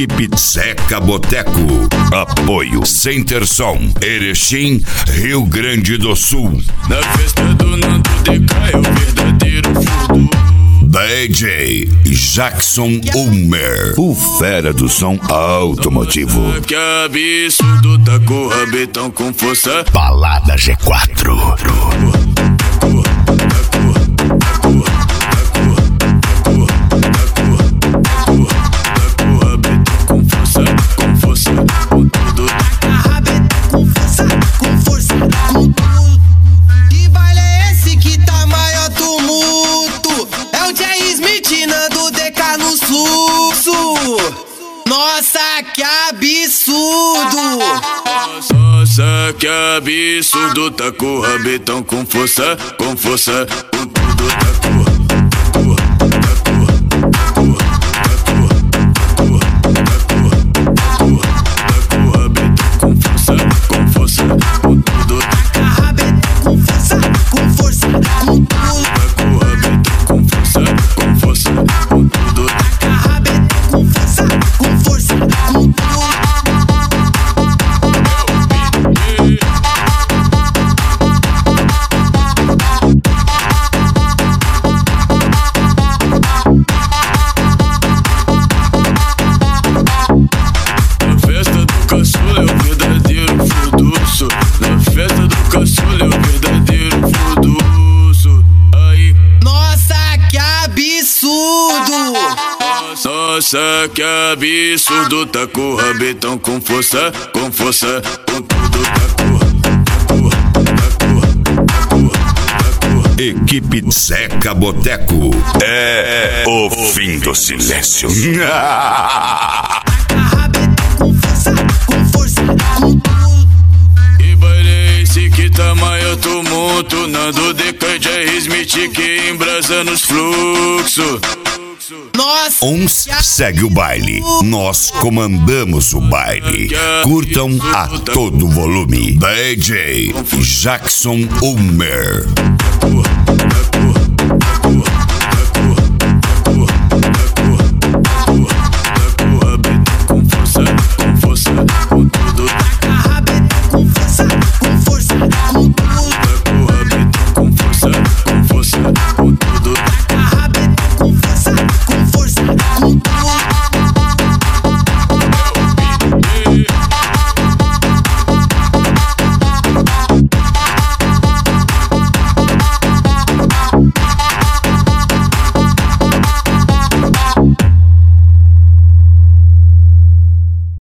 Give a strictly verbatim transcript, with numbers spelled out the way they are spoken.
Equipe Zeca Boteco. Apoio Center Som, Erechim, Rio Grande do Sul. Na festa do Nando D K é o verdadeiro furdunço. D J Jackson Ulmer, o fera do som automotivo. Que absurdo, tá com o rabetão com força. Balada G quatro. Nossa, que absurdo! Nossa, que absurdo, tá com o rabetão com força, com força, com tudo, tá com. Nossa, que absurdo, tá com o rabetão com força, com força, com tudo, tá com, tá com, tá com. Equipe Zeca Boteco. É o fim do silêncio. E baile é esse que tá maior tumulto. Nando D K, J Smith que embrasa nos fluxos. Nossa, Uns segue o baile, nós comandamos o baile. Curtam a todo volume. D J Jackson Ulmer.